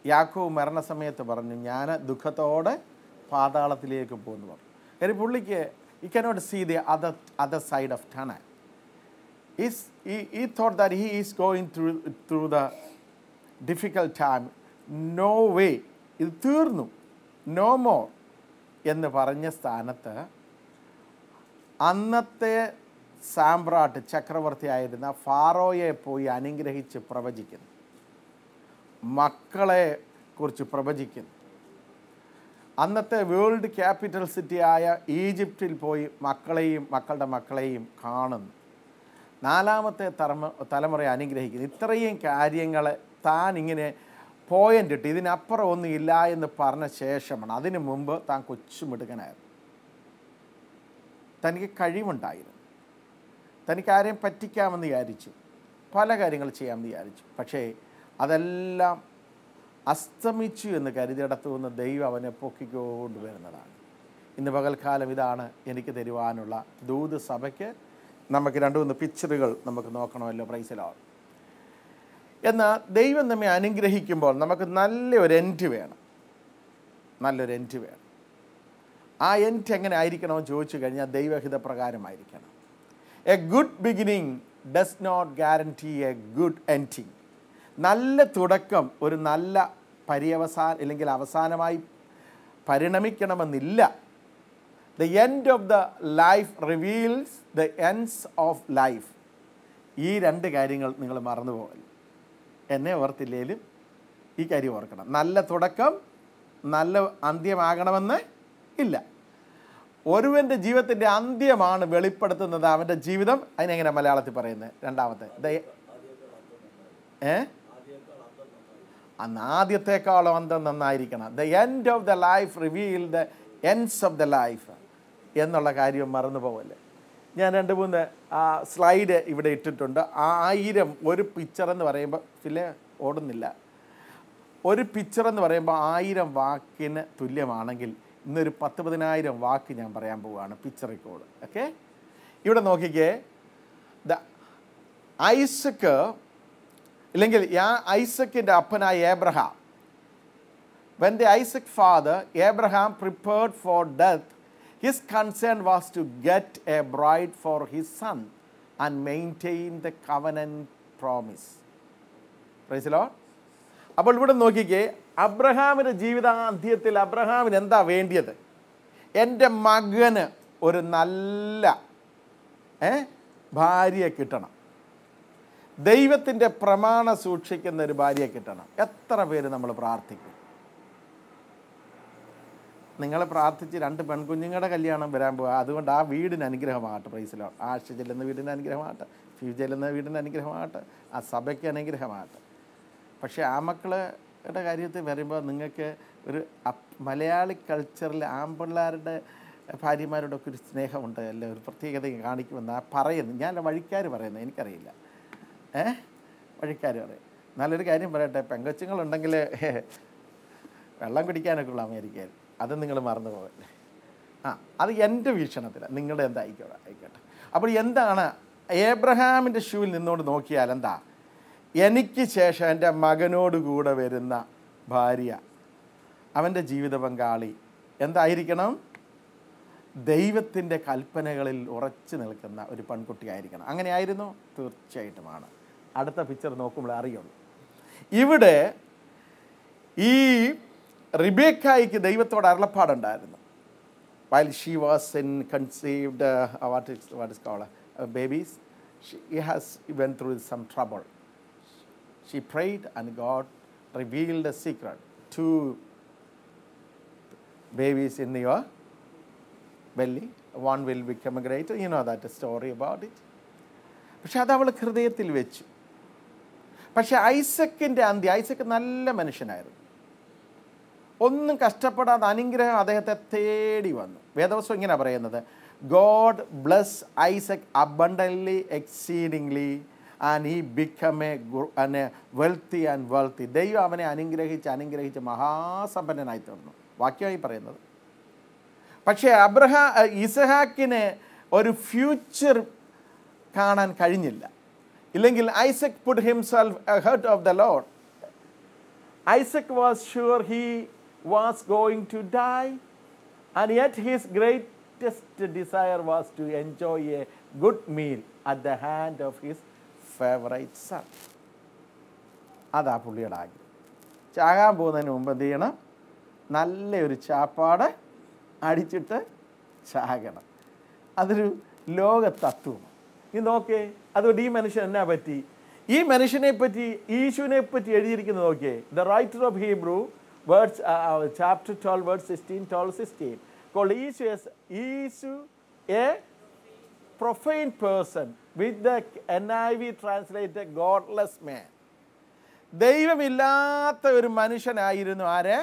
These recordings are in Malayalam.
യാക്കോബ് മരണസമയത്ത് പറഞ്ഞു, ഞാൻ ദുഃഖത്തോടെ പാതാളത്തിലേക്ക് പോകുന്നു പറഞ്ഞു. കാര്യം പുള്ളിക്ക് he cannot see the other side of tunnel. He thought that he is going through the difficult time. No way, ഇത് തീർന്നു, no more എന്ന് പറഞ്ഞ സ്ഥാനത്ത് അന്നത്തെ സാമ്രാട്ട് ചക്രവർത്തിയായിരുന്ന ഫാറോയെ പോയി അനുഗ്രഹിച്ച് പ്രവചിക്കുന്നു, മക്കളെ കുറിച്ച് പ്രവചിക്കുന്നു. അന്നത്തെ വേൾഡ് ക്യാപിറ്റൽ സിറ്റിയായ ഈജിപ്തിൽ പോയി മക്കളുടെ മക്കളെയും കാണുന്നു. 4ാമത്തെ തലമുറയെ അനുഗ്രഹിക്കുന്നു. ഇത്രയും കാര്യങ്ങൾ താൻ ഇങ്ങനെ പോയിൻ്റ് ഇട്ട് ഇതിനപ്പുറം ഒന്നും ഇല്ല എന്ന് പറഞ്ഞ ശേഷമാണ്. അതിനു മുമ്പ് താൻ കൊച്ചുമിടുക്കനായിരുന്നു. തനിക്ക് കഴിവുണ്ടായിരുന്നു, തനിക്ക് ആരെയും പറ്റിക്കാമെന്ന് വിചാരിച്ചു, പല കാര്യങ്ങൾ ചെയ്യാമെന്ന് വിചാരിച്ചു. പക്ഷേ അതെല്ലാം അസ്തമിച്ചു എന്ന് കരുതിയിടത്തു നിന്ന് ദൈവം അവനെ പൊക്കിക്കൊണ്ട് വരുന്നതാണ്. ഇന്ന് പകൽക്കാലം ഇതാണ് എനിക്ക് തരുവാനുള്ള ദൂത് സഭയ്ക്ക്. നമുക്ക് 2-3 പിക്ചറുകൾ നമുക്ക് നോക്കണമല്ലോ. Price the Lord. എന്നാൽ ദൈവം നമ്മെ അനുഗ്രഹിക്കുമ്പോൾ നമുക്ക് നല്ലൊരു എൻഡ് വേണം. ആ എൻഡ് എങ്ങനെ ആയിരിക്കണമെന്ന് ചോദിച്ചു കഴിഞ്ഞാൽ ദൈവഹിത പ്രകാരമായിരിക്കണം. A good beginning does not guarantee a good ending. നല്ല തുടക്കം ഒരു നല്ല അല്ലെങ്കിൽ അവസാനമായി പരിണമിക്കണമെന്നില്ല. The end of the life reveals the ends of life. ഈ 2 കാര്യങ്ങൾ നിങ്ങൾ മറന്നു പോകല്ല. എന്നെ ഓർത്തില്ലേലും ഈ കാര്യം ഓർക്കണം. നല്ല തുടക്കം നല്ല അന്ത്യമാകണമെന്ന് ഇല്ല. ഒരുവൻ്റെ ജീവിതത്തിൻ്റെ അന്ത്യമാണ് വെളിപ്പെടുത്തുന്നത് അവൻ്റെ ജീവിതം. അതിനെങ്ങനെ മലയാളത്തിൽ പറയുന്നത്? 2ാമത്തെ അന്ന് ആദ്യത്തെക്കാളും അന്തം നന്നായിരിക്കണം. The end of the life reveal the ends of the life എന്നുള്ള കാര്യം മറന്നു പോകല്ലേ. ഞാൻ 2-3 സ്ലൈഡ് ഇവിടെ ഇട്ടിട്ടുണ്ട്. 1000 ഒരു പിക്ചർ എന്ന് പറയുമ്പോൾ ഓടുന്നില്ല. ഒരു പിക്ചർ എന്ന് പറയുമ്പോൾ 1000 വാക്കിന് തുല്യമാണെങ്കിൽ ഇന്നൊരു 10,000 വാക്ക് ഞാൻ പറയാൻ പോവുകയാണ്. Picture record. ഓക്കെ, ഇവിടെ നോക്കിക്കേ. ഐസക്ക് ഇല്ലെങ്കിൽ ഐസക്കിൻ്റെ അപ്പനായ Abraham. When the Isaac father Abraham prepared for death, his concern was to get a bride for his son and maintain the covenant promise. Praise the Lord. അപ്പോൾ ഇവിടെ നോക്കിക്കേ, അബ്രഹാമിൻ്റെ ജീവിതാന്ത്യത്തിൽ അബ്രഹാമിന് എന്താ വേണ്ടിയത്? എൻ്റെ മകന് ഒരു നല്ല ഭാര്യയെ കിട്ടണം, ദൈവത്തിൻ്റെ പ്രമാണം സൂക്ഷിക്കുന്ന ഒരു ഭാര്യയെ കിട്ടണം. എത്ര പേര് നമ്മൾ പ്രാർത്ഥിക്കും? നിങ്ങൾ പ്രാർത്ഥിച്ച് 2 പെൺകുഞ്ഞുങ്ങളുടെ കല്യാണം വരാൻ പോകുക. അതുകൊണ്ട് ആ വീടിന് അനുഗ്രഹമാകട്ടെ. Praise the Lord. ആശ ചെല്ലുന്ന വീടിന് അനുഗ്രഹമാകട്ടെ, ഫ്യൂജ് ചെല്ലുന്ന വീടിന് അനുഗ്രഹമാകട്ടെ, ആ സഭയ്ക്ക് അനുഗ്രഹമാകട്ടെ. പക്ഷേ ആ മക്കളുടെ കാര്യത്തിൽ വരുമ്പോൾ നിങ്ങൾക്ക് ഒരു മലയാളി കൾച്ചറിൽ ആൺപിള്ളേരുടെ ഭാര്യമാരോടൊക്കെ ഒരു സ്നേഹമുണ്ട്, അല്ലേ, ഒരു പ്രത്യേകത കാണിക്കുമെന്ന് പറയുന്നു. ഞാൻ വഴിക്കാർ പറയുന്നത് എനിക്കറിയില്ല. വഴിക്കാർ പറയും. നല്ലൊരു കാര്യം പറയട്ടെ, പെങ്കൊച്ചുങ്ങളുണ്ടെങ്കിൽ വെള്ളം കുടിക്കാനൊക്കെ ഉള്ള അമേരിക്കയിൽ. അത് നിങ്ങൾ മറന്നു പോകല്ലേ. അത് എൻ്റെ വീക്ഷണത്തിൽ, നിങ്ങളുടെ ആയിക്കോട്ടെ. അപ്പോൾ എന്താണ് ഏബ്രഹാമിൻ്റെ ഷൂവിൽ നിന്നുകൊണ്ട് നോക്കിയാൽ എന്താ? എനിക്ക് ശേഷം എൻ്റെ മകനോടുകൂടെ വരുന്ന ഭാര്യ, അവൻ്റെ ജീവിത പങ്കാളി എന്തായിരിക്കണം? ദൈവത്തിൻ്റെ കൽപ്പനകളിൽ ഉറച്ചു നിൽക്കുന്ന ഒരു പെൺകുട്ടിയായിരിക്കണം. അങ്ങനെയായിരുന്നു? തീർച്ചയായിട്ടുമാണ്. അടുത്ത പിക്ചർ നോക്കുമ്പോൾ അറിയുള്ളൂ. ഇവിടെ ഈ റിബേക്കായ്ക്ക് ദൈവത്തോട് അരുളപ്പാടുണ്ടായിരുന്നു. while she was in conceived what is called babies, she went through some trouble. She prayed and God revealed a secret. 2 babies in your belly, one will become greater. You know that story about it. പക്ഷെ അത് അവൾ ഹൃദയത്തിൽ വെച്ചു. പക്ഷെ ഐസക്കിൻ്റെ ഐസക്ക് നല്ല മനുഷ്യനായിരുന്നു. ഒന്നും കഷ്ടപ്പെടാതെ അനുഗ്രഹം അദ്ദേഹത്തെ തേടി വന്നു. വേദവസ്വം ഇങ്ങനെ പറയുന്നത്, God blessed Isaac abundantly, exceedingly, and he became a wealthy and wealthy. ദൈവം അവനെ അനുഗ്രഹിച്ച് മഹാസമ്പന്നനായി തീർന്നു. വാക്യമായി പറയുന്നത്. പക്ഷേ ഇസഹാക്കിന് ഒരു ഫ്യൂച്ചർ കാണാൻ കഴിഞ്ഞില്ല. ഇല്ലെങ്കിൽ Isaac put himself ahead of the Lord. Isaac was sure he was going to die, and yet his greatest desire was to enjoy a good meal at the hand of his favorite son. അതാ പുള്ളിയുടെ ആഗ്രഹം. ചാകാൻ പോകുന്നതിന് മുമ്പ് എന്ത് ചെയ്യണം? നല്ലൊരു ചാപ്പാട് അടിച്ചിട്ട് ചാകണം. അതൊരു ലോക തത്വമാണ്. ഈ നോക്കേ, അതുകൊണ്ട് ഈ മനുഷ്യൻ എന്നാ പറ്റി? ഈ മനുഷ്യനെ പറ്റി, യേശുവിനെ പറ്റി എഴുതിയിരിക്കുന്നത് നോക്കിയേ. The writer of Hebrew words chapter 12 word 16 called Yesu a profane person, with the NIV translated godless man. ദൈവമില്ലാത്ത ഒരു മനുഷ്യനായിരുന്നു ആര്?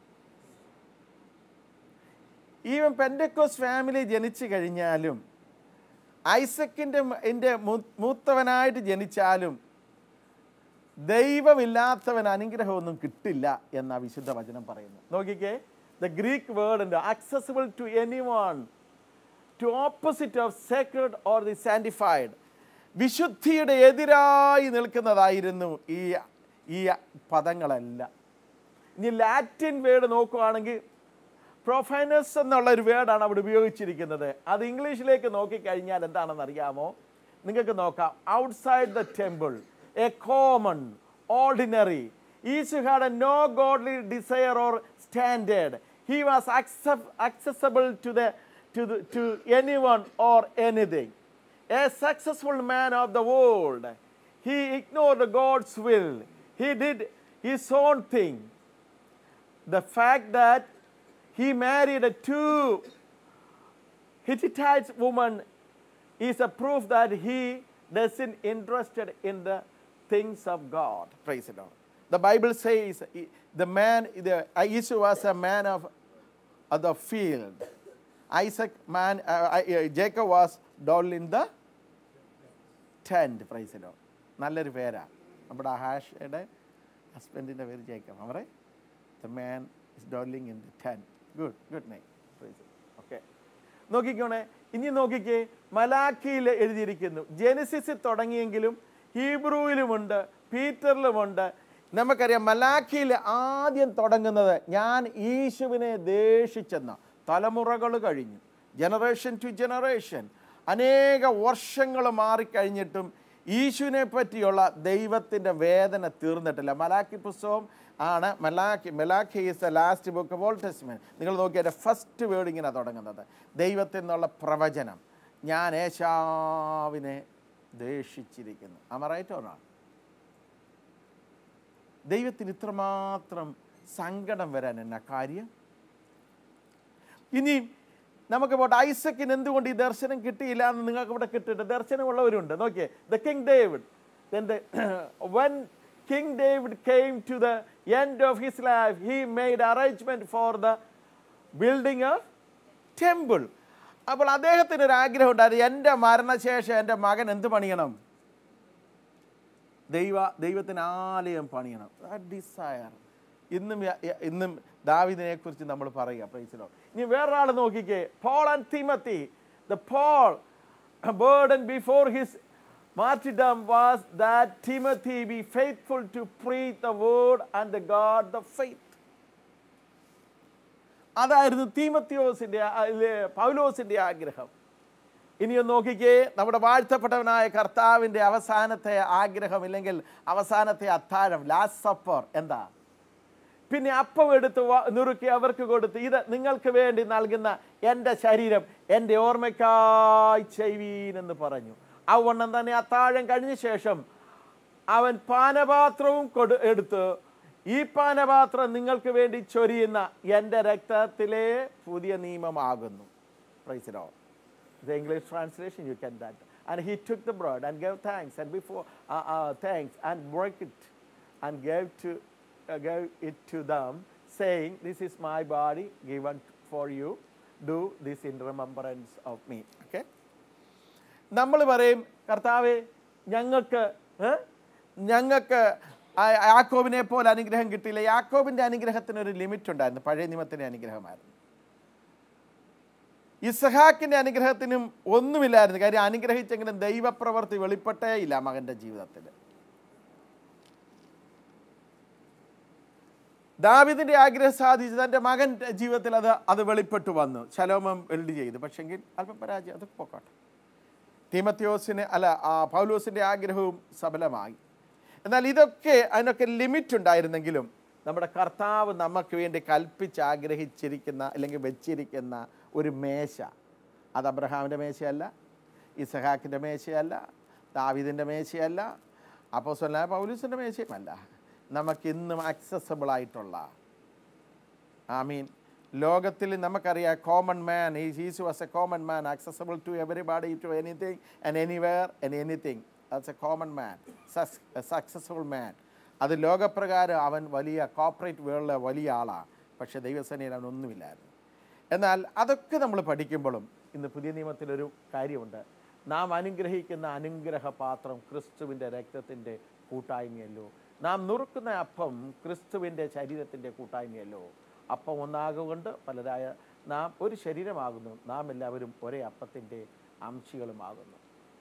ഈവൻ പെന്റക്കോസ്റ്റ് ഫാമിലി ജനിച്ചു കഴിഞ്ഞാലും, ഐസക്കിൻ്റെ മൂത്തവനായിട്ട് ജനിച്ചാലും ദൈവമില്ലാത്തവൻ അനുഗ്രഹമൊന്നും കിട്ടില്ല എന്ന വിശുദ്ധ വചനം പറയുന്നു. നോക്കിക്കേ, ദ ഗ്രീക്ക് വേർഡ് ഉണ്ട് accessible to anyone, to opposite of sacred or the sanctified. വിശുദ്ധിയുടെ എതിരായി നിൽക്കുന്നതായിരുന്നു ഈ പദങ്ങളെല്ലാം. ഇനി ലാറ്റിൻ വേർഡ് നോക്കുകയാണെങ്കിൽ പ്രൊഫൈനസ് എന്നുള്ളൊരു വേർഡാണ് അവിടെ ഉപയോഗിച്ചിരിക്കുന്നത്. അത് ഇംഗ്ലീഷിലേക്ക് നോക്കിക്കഴിഞ്ഞാൽ എന്താണെന്ന് അറിയാമോ? നിങ്ങൾക്ക് നോക്കാം. Outside the temple, a common, ordinary. Eshu had no godly desire or standard. He was accessible to anyone or anything. A successful man of the world. He ignored God's will. He did his own thing. The fact that he married two Hittite women is a proof that he doesn't interested in the things of God. Praise the Lord. The Bible says Esau was a man of the field. Jacob was dwell in the tent. Praise the Lord. നല്ലൊരു പേരാണ്. നമ്മുടെ ഹാഷയുടെ ഹസ്ബൻഡിൻ്റെ പേര് ജേക്കബ്. അവരെ the man is dwelling in the tent. Good name. Praise the Lord. Okay. നോക്കിക്കോണേ, ഇനി നോക്കിക്കേ, മലാക്കിയിൽ എഴുതിയിരിക്കുന്നു. ജെനസിസിൽ തുടങ്ങിയെങ്കിലും ഹീബ്രുവിലുമുണ്ട്, പീറ്ററിലുമുണ്ട്. നമുക്കറിയാം മലാക്കിയിൽ ആദ്യം തുടങ്ങുന്നത് ഞാൻ യേശുവിനെ ദേഷിച്ചെന്ന. തലമുറകൾ കഴിഞ്ഞു, ജനറേഷൻ ടു ജനറേഷൻ, അനേക വർഷങ്ങൾ മാറിക്കഴിഞ്ഞിട്ടും യേശുവിനെ പറ്റിയുള്ള ദൈവത്തിൻ്റെ വേദന തീർന്നിട്ടില്ല. മലാക്കി പുസ്തകം ആണ് Malachi is the last book of Old Testament. നിങ്ങൾ നോക്കിയാൽ ഫസ്റ്റ് വേർഡ് ഇങ്ങനെ തുടങ്ങുന്നത് ദൈവത്തിൽ നിന്നുള്ള പ്രവചനം. ഞാൻ ഏശാവിനെ ദേഷിച്ചിരിക്കുന്നു. അമറൈറ്റോറാണ്. ദൈവത്തിന് ഇത്രമാത്രം സങ്കടം വരാൻ എന്നാ കാര്യം? ഇനി നമുക്ക് പോട്ടെ, ഐസക്കിന് എന്തുകൊണ്ട് ഈ ദർശനം കിട്ടിയില്ല എന്ന് നിങ്ങൾക്ക് ഇവിടെ കിട്ടിയിട്ട് ദർശനമുള്ളവരുണ്ട്. നോക്കിയേ, the king David, when King David came to the end of his life, he made arrangement for the building of temple. അപ്പോൾ അദ്ദേഹത്തിന് ഒരു ആഗ്രഹം ഉണ്ടായിരുന്നു, എൻ്റെ മരണശേഷം എൻ്റെ മകൻ എന്ത് പണിയണം? ദൈവത്തിന് ആലയം പണിയണം. ഡിസയർ ഇന്നും ദാവീദിനെ കുറിച്ച് നമ്മൾ പറയുക. Praise the Lord. ഇനി വേറൊരാൾ നോക്കിക്കേ, Paul and Timothy. The Paul burden before his martyrdom was that Timothy be faithful to preach the word and the God the faith. അതായിരുന്നു പൗലോസിന്റെ ആഗ്രഹം. ഇനിയൊന്ന് നോക്കിക്കേ, നമ്മുടെ വാഴ്ത്തപ്പെട്ടവനായ കർത്താവിൻ്റെ അവസാനത്തെ ആഗ്രഹം, ഇല്ലെങ്കിൽ അവസാനത്തെ അത്താഴം, ലാസ്റ്റ് സപ്പർ എന്താ? പിന്നെ അപ്പം എടുത്ത് നുറുക്കി അവർക്ക് കൊടുത്ത്, ഇത് നിങ്ങൾക്ക് വേണ്ടി നൽകുന്ന എൻ്റെ ശരീരം എൻ്റെ ഓർമ്മയ്ക്കായി ചെയ്യുവീൻ എന്ന് പറഞ്ഞു. അവണ്ണം തന്നെ അത്താഴം കഴിഞ്ഞ ശേഷം അവൻ പാനപാത്രവും എടുത്ത്, ഈ പാനപാത്രം നിങ്ങൾക്ക് വേണ്ടി ചൊരിയുന്ന എൻ്റെ രക്തത്തിലെ പുതിയ നിയമമാകുന്നു. Praise the Lord. The English translation you can that. And he took the bread and gave thanks, and before thanks and broke it and gave it to them, saying, "This is my body given for you. Do this in remembrance of me." Okay. നമ്മൾ പറയും, കർത്താവേ ഞങ്ങൾക്ക് യാക്കോബിനെ പോലെ അനുഗ്രഹം കിട്ടിയില്ല. യാക്കോബിൻ്റെ അനുഗ്രഹത്തിനൊരു ലിമിറ്റ് ഉണ്ടായിരുന്നു, പഴയ നിയമത്തിൻ്റെ അനുഗ്രഹമായിരുന്നു. ഇസ്ഹാക്കിൻ്റെ അനുഗ്രഹത്തിനും ഒന്നുമില്ലായിരുന്നു. കാര്യം അനുഗ്രഹിച്ചെങ്കിലും ദൈവപ്രവൃത്തി വെളിപ്പെട്ടേ ഇല്ല മകൻ്റെ ജീവിതത്തിൽ. ദാവീദിൻ്റെ ആഗ്രഹം സാധിച്ചു. തൻ്റെ മകൻ ജീവിതത്തിൽ അത് വെളിപ്പെട്ടു വന്നു. ശലോമം വെൽഡ് ചെയ്തു. പക്ഷെങ്കിൽ അല്പം പരാജയം, അതൊക്കെ പോക്കോട്ടെ. പൗലോസിൻ്റെ ആഗ്രഹവും സഫലമായി. എന്നാൽ അതിനൊക്കെ ലിമിറ്റ് ഉണ്ടായിരുന്നെങ്കിലും നമ്മുടെ കർത്താവ് നമുക്ക് വേണ്ടി കൽപ്പിച്ച് ആഗ്രഹിച്ചിരിക്കുന്ന അല്ലെങ്കിൽ വെച്ചിരിക്കുന്ന ഒരു മേശ, അത് അബ്രഹാമിൻ്റെ മേശയല്ല, ഇസഹാക്കിൻ്റെ മേശയല്ല, ദാവീദിൻ്റെ മേശയല്ല, അപ്പോസ്തലനായ പൗലോസിൻ്റെ മേശയുമല്ല. നമുക്കിന്നും ആക്സസബിളായിട്ടുള്ള, ലോകത്തിൽ നമുക്കറിയാം, common man, he's was a common man, accessible to everybody, to anything and anywhere and anything. That's a common man, successful man. അത് ലോകപ്രകാരം അവൻ വലിയ കോർപ്പറേറ്റ് വേൾഡിലെ വലിയ ആളാണ്. പക്ഷേ ദൈവസേനയിൽ അവനൊന്നുമില്ലായിരുന്നു. എന്നാൽ അതൊക്കെ നമ്മൾ പഠിക്കുമ്പോഴും ഇന്ന് പുതിയ നിയമത്തിലൊരു കാര്യമുണ്ട്. നാം അനുഗ്രഹിക്കുന്ന അനുഗ്രഹപാത്രം ക്രിസ്തുവിൻ്റെ രക്തത്തിൻ്റെ കൂട്ടായ്മയല്ലോ. നാം നുറുക്കുന്ന അപ്പം ക്രിസ്തുവിൻ്റെ ശരീരത്തിൻ്റെ കൂട്ടായ്മയല്ലോ. അപ്പം ഒന്നാകൊണ്ട് പലരായ നാം ഒരു ശരീരമാകുന്നു, നാം എല്ലാവരും ഒരേ അപ്പത്തിൻ്റെ അംശികളുമാകുന്നു.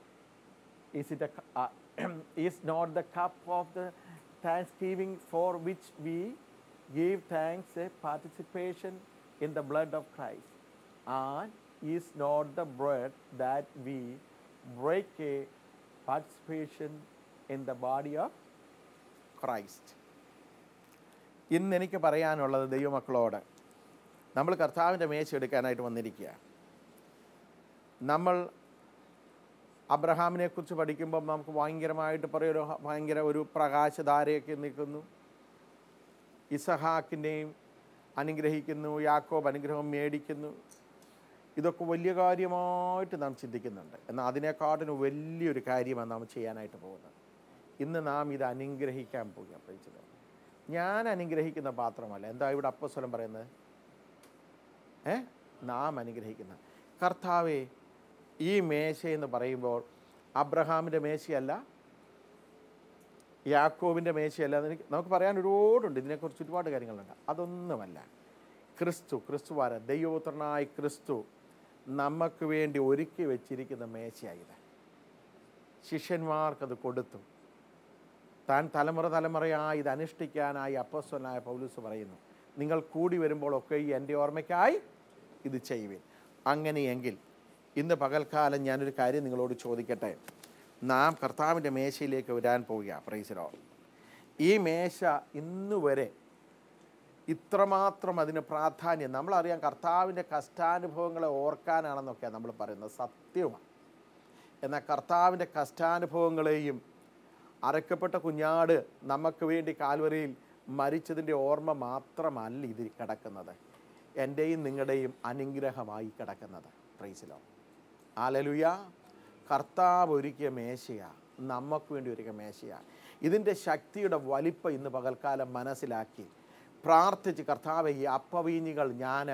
Is not the cup of the thanksgiving for which we give thanks a participation in the blood of Christ? And is not the bread that we break a participation in the body of Christ? ഇന്ന് എനിക്ക് പറയാനുള്ളത് ദൈവമക്കളോട്, നമ്മൾ കർത്താവിൻ്റെ മേശ എടുക്കാനായിട്ട് വന്നിരിക്കുക. നമ്മൾ അബ്രഹാമിനെക്കുറിച്ച് പഠിക്കുമ്പോൾ നമുക്ക് ഭയങ്കരമായിട്ട് ഭയങ്കര ഒരു പ്രകാശധാരയൊക്കെ നിൽക്കുന്നു. ഇസഹാക്കിനെയും അനുഗ്രഹിക്കുന്നു, യാക്കോബ് അനുഗ്രഹം മേടിക്കുന്നു. ഇതൊക്കെ വലിയ കാര്യമായിട്ട് നാം ചിന്തിക്കുന്നുണ്ട്. എന്നാൽ അതിനേക്കാട്ടിന് വലിയൊരു കാര്യമാണ് നാം ചെയ്യാനായിട്ട് പോകുന്നത്. ഇന്ന് നാം ഇത് അനുഗ്രഹിക്കാൻ പോകുക. പ്രൈസ്. ഞാൻ അനുഗ്രഹിക്കുന്ന പാത്രമല്ല. എന്താ ഇവിടെ അപ്പോസ്തലൻ പറയുന്നത്? നാം അനുഗ്രഹിക്കുന്ന കർത്താവേ, ഈ മേശയെന്ന് പറയുമ്പോൾ അബ്രഹാമിൻ്റെ മേശയല്ല, യാക്കോബിൻ്റെ മേശയല്ല. നമുക്ക് പറയാൻ ഒരുപാടുണ്ട്, ഇതിനെക്കുറിച്ച് ഒരുപാട് കാര്യങ്ങളുണ്ട്. അതൊന്നുമല്ല. ക്രിസ്തുവാര ദൈവപുത്രനായ ക്രിസ്തു നമുക്ക് വേണ്ടി ഒരുക്കി വെച്ചിരിക്കുന്ന മേശയായത്. ശിഷ്യന്മാർക്കത് കൊടുത്തു. താൻ തലമുറയായി ഇത് അനുഷ്ഠിക്കാനായി അപ്പോസ്തലനായ പൗലോസ് പറയുന്നു, നിങ്ങൾ കൂടി വരുമ്പോഴൊക്കെ എൻ്റെ ഓർമ്മയ്ക്കായി ഇത് ചെയ്യുവിൻ. അങ്ങനെയെങ്കിൽ ഇന്ന് പകൽക്കാലം ഞാനൊരു കാര്യം നിങ്ങളോട് ചോദിക്കട്ടെ. നാം കർത്താവിൻ്റെ മേശയിലേക്ക് വരാൻ പോവുക. Praise the Lord. ഈ മേശ ഇന്നുവരെ ഇത്രമാത്രം അതിന് പ്രാധാന്യം, നമ്മളറിയാം കർത്താവിൻ്റെ കഷ്ടാനുഭവങ്ങളെ ഓർക്കാനാണെന്നൊക്കെയാണ് നമ്മൾ പറയുന്നത്, സത്യമാണ്. എന്നാൽ കർത്താവിൻ്റെ കഷ്ടാനുഭവങ്ങളെയും അറക്കപ്പെട്ട കുഞ്ഞാട് നമുക്ക് വേണ്ടി കാൽവരിയിൽ മരിച്ചതിൻ്റെ ഓർമ്മ മാത്രമല്ല ഇതിൽ കിടക്കുന്നത്, എൻ്റെയും നിങ്ങളുടെയും അനുഗ്രഹമായി കിടക്കുന്നത്. Praise the Lord. ഹല്ലേലൂയ. കർത്താവ് ഒരുക്കിയ മേശയാണ്, നമുക്ക് വേണ്ടി ഒരുക്കിയ മേശയാണ്. ഇതിൻ്റെ ശക്തിയുടെ വലിപ്പം ഇന്ന് പകൽക്കാലം മനസ്സിലാക്കി പ്രാർത്ഥിച്ച്, കർത്താവെ, ഈ അപ്പവീഞ്ഞികൾ ഞാൻ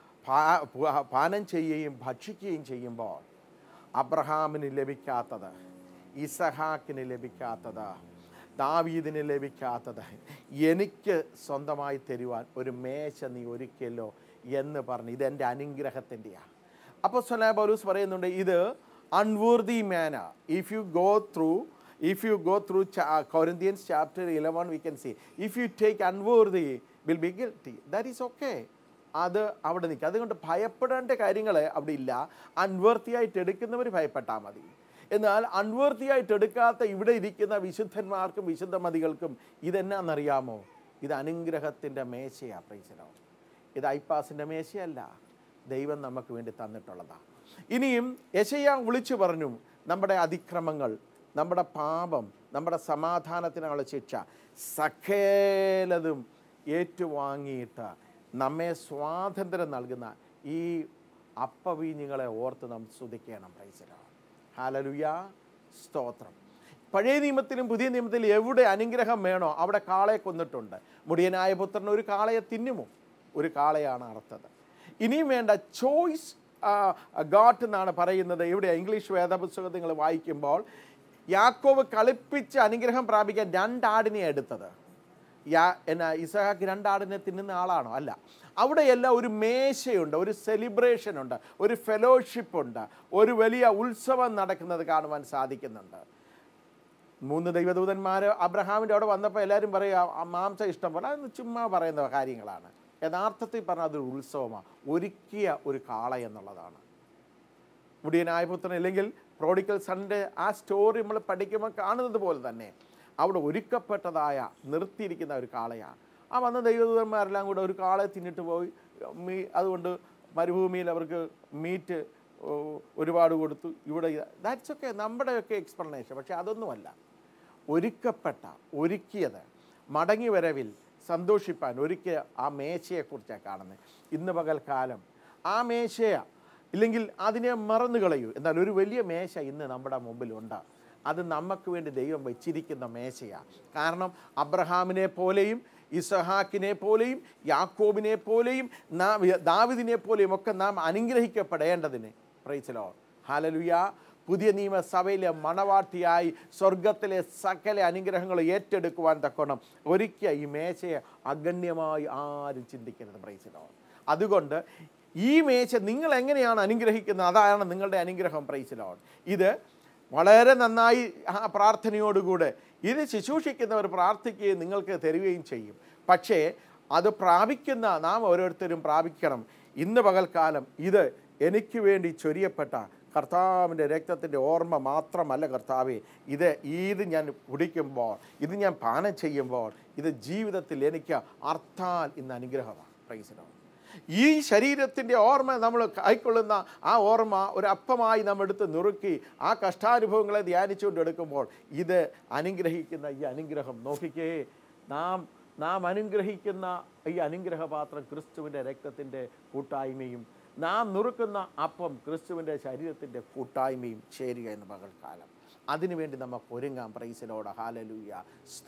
പാനം ചെയ്യുകയും ഭക്ഷിക്കുകയും ചെയ്യുമ്പോൾ അബ്രഹാമിന് ലഭിക്കാത്തത്, ഇസഹാക്കിന് ലഭിക്കാത്തത്, ദാവീദിന് ലഭിക്കാത്തത് എനിക്ക് സ്വന്തമായി തരുവാൻ ഒരു മേശ നീ ഒരുക്കിയല്ലോ എന്ന് പറഞ്ഞ് ഇതെൻ്റെ അനുഗ്രഹത്തിൻ്റെയാണ്. അപ്പോസ്തലനായ പൗലോസ് പറയുന്നുണ്ട്, ഇത് അൺവർതി മാന. If you go through Corinthians chapter 11, we can see, if you take unworthy will be guilty. That is okay. അത് അവിടെ നിൽക്കുക. അതുകൊണ്ട് ഭയപ്പെടേണ്ട കാര്യങ്ങൾ അവിടെ ഇല്ല. അൺവർത്തിയായിട്ട് എടുക്കുന്നവർ ഭയപ്പെട്ടാൽ മതി. എന്നാൽ അൺവർത്തിയായിട്ട് എടുക്കാത്ത ഇവിടെ ഇരിക്കുന്ന വിശുദ്ധന്മാർക്കും വിശുദ്ധമതികൾക്കും ഇതെന്നാണെന്നറിയാമോ? ഇത് അനുഗ്രഹത്തിൻ്റെ മേശയാണ്. Price the Lord. ഇത് ഐപ്പാസിൻ്റെ മേശയല്ല, ദൈവം നമുക്ക് വേണ്ടി തന്നിട്ടുള്ളതാണ്. ഇനിയും യെശയ്യാ വിളിച്ചു പറഞ്ഞു, നമ്മുടെ അതിക്രമങ്ങൾ, നമ്മുടെ പാപം, നമ്മുടെ സമാധാനത്തിനുള്ള ശിക്ഷ സകലതും ഏറ്റുവാങ്ങിയിട്ട് നമ്മെ സ്വാതന്ത്ര്യം നൽകുന്ന ഈ അപ്പവീഞ്ഞുങ്ങളെ ഓർത്ത് നാം സ്തുതിക്കണം. Praise the Lord. ഹല്ലേലൂയ. സ്തോത്രം. പഴയ നിയമത്തിലും പുതിയ നിയമത്തിലും എവിടെ അനുഗ്രഹം വേണോ അവിടെ കാളയെ കൊന്നിട്ടുണ്ട്. മുടിയനായ പുത്രൻ ഒരു കാളയെ തിന്നുമോ? ഒരു കാളയാണ് അറുത്തത്. ഇനിയും വേണ്ട ചോയ്സ് ഗോട്ട് എന്നാണ് പറയുന്നത്. ഇവിടെ ഇംഗ്ലീഷ് വേദപുസ്തകം നിങ്ങൾ വായിക്കുമ്പോൾ യാക്കോബ് കളിപ്പിച്ച് അനുഗ്രഹം പ്രാപിക്കാൻ 2 ആടിനെ എടുത്തത്. ഇസഹാക്ക് 2 ആടിനെ തിന്നുന്ന ആളാണോ? അല്ല. അവിടെയെല്ലാം ഒരു മേശയുണ്ട്, ഒരു സെലിബ്രേഷൻ ഉണ്ട്, ഒരു ഫെലോഷിപ്പ് ഉണ്ട്, ഒരു വലിയ ഉത്സവം നടക്കുന്നത് കാണുവാൻ സാധിക്കുന്നുണ്ട്. 3 ദൈവദൂതന്മാർ അബ്രഹാമിൻ്റെ അവിടെ വന്നപ്പോൾ എല്ലാവരും പറയുക മാംസം ഇഷ്ടം പോലെ, അതൊന്ന് ചുമ്മാ പറയുന്ന കാര്യങ്ങളാണ്. യഥാർത്ഥത്തിൽ പറഞ്ഞാൽ അതൊരു ഉത്സവമാണ്, ഒരുക്കിയ ഒരു കാള എന്നുള്ളതാണ്. മുടിയനായ പുത്രൻ അല്ലെങ്കിൽ പ്രോഡിക്കൽ സൺഡേ ആ സ്റ്റോറി നമ്മൾ പഠിക്കുമ്പോൾ കാണുന്നത് പോലെ തന്നെ അവിടെ ഒരുക്കപ്പെട്ടതായ നിർത്തിയിരിക്കുന്ന ഒരു കാളയാണ്. ആ വന്ന ദൈവദൂതന്മാരെല്ലാം കൂടെ ഒരു കാളയെ തിന്നിട്ട് പോയി. അതുകൊണ്ട് മരുഭൂമിയിൽ അവർക്ക് മീറ്റ് ഒരുപാട് കൊടുത്തു. ഇവിടെ ദാറ്റ്സ് ഒക്കെ നമ്മുടെയൊക്കെ എക്സ്പ്ലനേഷൻ. പക്ഷേ അതൊന്നുമല്ല. ഒരുക്കിയത് മടങ്ങി വരവിൽ സന്തോഷിപ്പാൻ ഒരുക്കിയ ആ മേശയെക്കുറിച്ചാണ് കാണുന്നത്. ഇന്ന് പകൽക്കാലം ആ മേശയാണ്, ഇല്ലെങ്കിൽ അതിനെ മറന്നു കളയൂ. എന്നാൽ ഒരു വലിയ മേശ ഇന്ന് നമ്മുടെ മുമ്പിലുണ്ട്. അത് നമുക്ക് വേണ്ടി ദൈവം വെച്ചിരിക്കുന്ന മേശയാണ്. കാരണം അബ്രഹാമിനെ പോലെയും ഇസഹാക്കിനെ പോലെയും യാക്കോബിനെ പോലെയും ദാവീദിനെ പോലെയും ഒക്കെ നാം അനുഗ്രഹിക്കപ്പെടേണ്ടതിന് പ്രൈസ് ദി ലോർഡ്, ഹല്ലേലൂയ, പുതിയ നിയമസഭയിലെ മണവാട്ടിയായി സ്വർഗത്തിലെ സകല അനുഗ്രഹങ്ങൾ ഏറ്റെടുക്കുവാൻ തക്കോണം ഒരുക്കിയ ഈ മേശയെ അഗണ്യമായി ആരും ചിന്തിക്കരുത്. Praise the Lord. അതുകൊണ്ട് ഈ മേശ നിങ്ങൾ എങ്ങനെയാണ് അനുഗ്രഹിക്കുന്നത്, അതാണ് നിങ്ങളുടെ അനുഗ്രഹം. Praise the Lord. ഇത് വളരെ നന്നായി പ്രാർത്ഥനയോടുകൂടെ ഇത് ശുശ്രൂഷിക്കുന്നവർ പ്രാർത്ഥിക്കുകയും നിങ്ങൾക്ക് തരികയും ചെയ്യും. പക്ഷേ അത് പ്രാപിക്കുന്ന നാം ഓരോരുത്തരും പ്രാപിക്കണം. ഇന്ന് പകൽക്കാലം ഇത് എനിക്ക് വേണ്ടി ചൊരിയപ്പെട്ട കർത്താവിൻ്റെ രക്തത്തിൻ്റെ ഓർമ്മ മാത്രമല്ല കർത്താവേ, ഇത് ഞാൻ കുടിക്കുമ്പോൾ, ഇത് ഞാൻ പാനം ചെയ്യുമ്പോൾ, ഇത് ജീവിതത്തിൽ എനിക്ക് അർത്ഥാൽ ഇന്ന് അനുഗ്രഹമാണ്. Praise the Lord. ഈ ശരീരത്തിൻ്റെ ഓർമ്മ നമ്മൾ കൈക്കൊള്ളുന്ന ആ ഓർമ്മ ഒരു അപ്പമായി നാം എടുത്ത് നുറുക്കി ആ കഷ്ടാനുഭവങ്ങളെ ധ്യാനിച്ചുകൊണ്ട് എടുക്കുമ്പോൾ ഇത് അനുഗ്രഹിക്കുന്ന ഈ അനുഗ്രഹം നോക്കിക്കേ. നാം അനുഗ്രഹിക്കുന്ന ഈ അനുഗ്രഹപാത്രം ക്രിസ്തുവിൻ്റെ രക്തത്തിൻ്റെ കൂട്ടായ്മയും നാം നുറുക്കുന്ന അപ്പം ക്രിസ്തുവിൻ്റെ ശരീരത്തിൻ്റെ കൂട്ടായ്മയും ചേരുക എന്ന് പകൽക്കാലം. അതിനുവേണ്ടി നമുക്ക് ഒരുങ്ങാം. Praise the Lord, hallelujah.